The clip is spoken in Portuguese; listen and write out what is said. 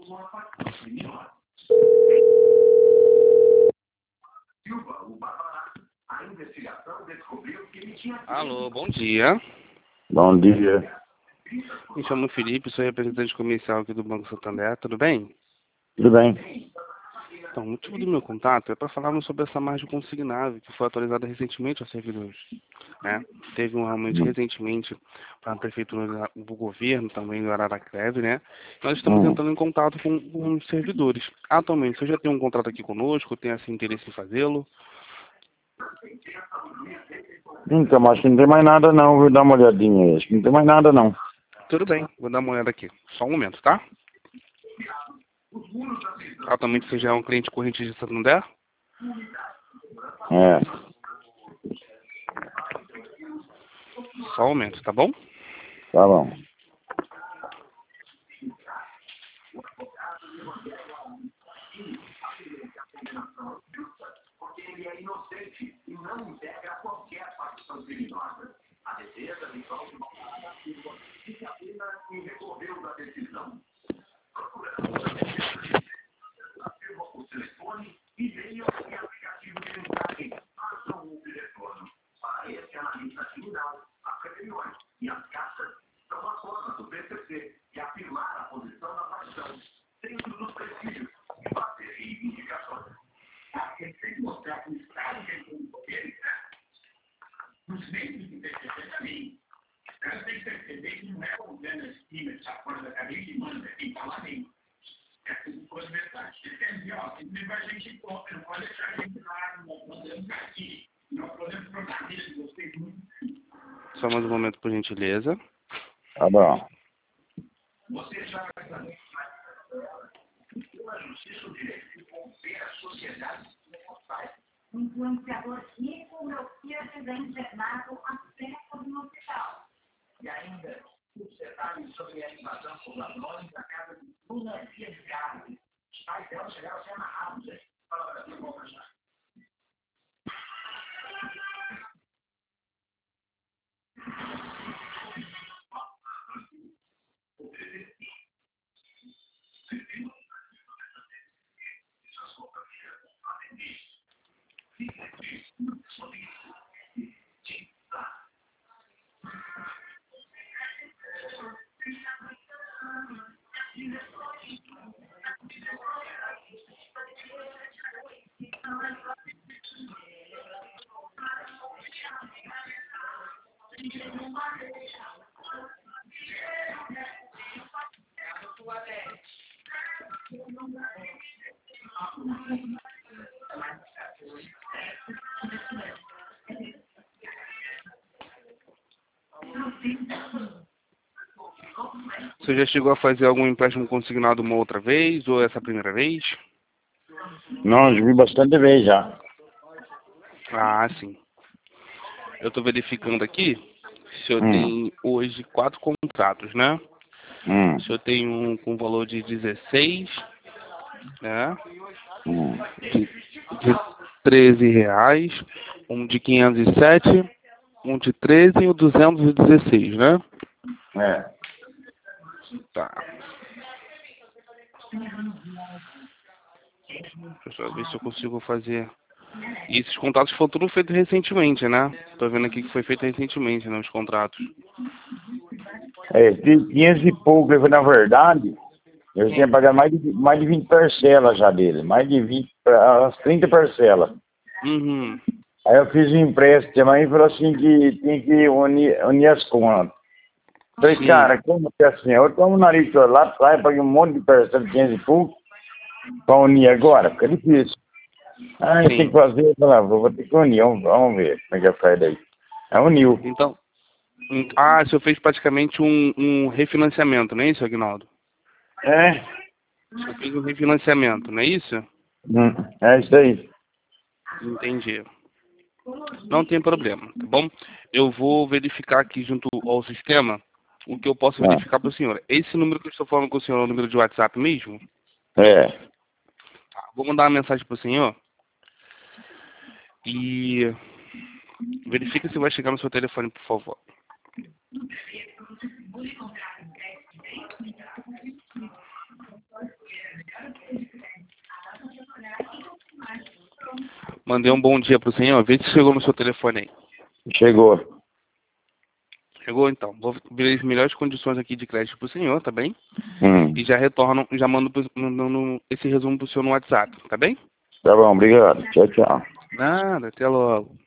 Alô, bom dia. Bom dia. Me chamo Felipe, sou representante comercial aqui do Banco Santander, tudo bem? Tudo bem? Então, o motivo do meu contato é para falarmos sobre essa margem consignável que foi atualizada recentemente aos servidores, né? Teve um aumento recentemente para a prefeitura do governo, também do Araraquara, né? Nós estamos entrando em contato com os servidores. Atualmente, você já tem um contrato aqui conosco, tem assim interesse em fazê-lo? Então, acho que não tem mais nada não, vou dar uma olhadinha aí. Acho que não tem mais nada não. Tudo bem, vou dar uma olhada aqui. Só um momento, tá? Atualmente você já é um cliente corrente de Santander? É. Só um momento, tá bom? Tá bom. Só mais um momento, por gentileza. Tá bom. O influenciador rico, meu filho é internado há tempo no hospital. E ainda, os detalhes sobre a invasão por ladrões da casa de Bruna Dias de Carlos. Os pais dela chegaram a ser amarrados. Fala para mim, vou conversar. Você já chegou a fazer algum empréstimo consignado uma outra vez, ou essa é a primeira vez? Não, eu vi bastante vez já. Ah, sim. Eu estou verificando aqui se eu tenho hoje 4 contratos, né? Se eu tenho um com valor de 16, né? De R$ 13, um de 507, um de 13 e o 216, né? É. Tá. Deixa eu só ver se eu consigo fazer. E esses contratos foram tudo feitos recentemente, né? Tô vendo aqui que foi feito recentemente, né? Os contratos. É, 500 e pouco, na verdade, eu tinha pagado mais de 20 parcelas já dele. Mais de 20, as 30 parcelas. Uhum. Aí eu fiz um empréstimo aí e falou assim que tinha que unir as contas. Falei, Sim. cara, como que é assim? Eu tomo o nariz todo lá atrás, paguei um monte de parcela de 500 e pouco para unir agora, fica difícil. Ah, eu tenho Sim. que fazer, eu falei, vou ter que unir, vamos ver como é que faz daí. Aí uniu. Então, o senhor fez praticamente um refinanciamento, não é isso, Aguinaldo? É? O senhor fez um refinanciamento, não é isso? É isso aí. Entendi. Não tem problema, tá bom? Eu vou verificar aqui junto ao sistema o que eu posso Ah, verificar para o senhor. Esse número que eu estou falando com o senhor é o número de WhatsApp mesmo? é. Tá, vou mandar uma mensagem para o senhor e verifica se vai chegar no seu telefone, por favor. Mandei um bom dia pro senhor. Vê se chegou no seu telefone aí. Chegou. Chegou então. Vou ver as melhores condições aqui de crédito pro senhor, tá bem? Hum. E já retorno, já mando esse resumo pro senhor no WhatsApp, tá bem? Tá bom, obrigado. Tchau, tchau. Nada, até logo.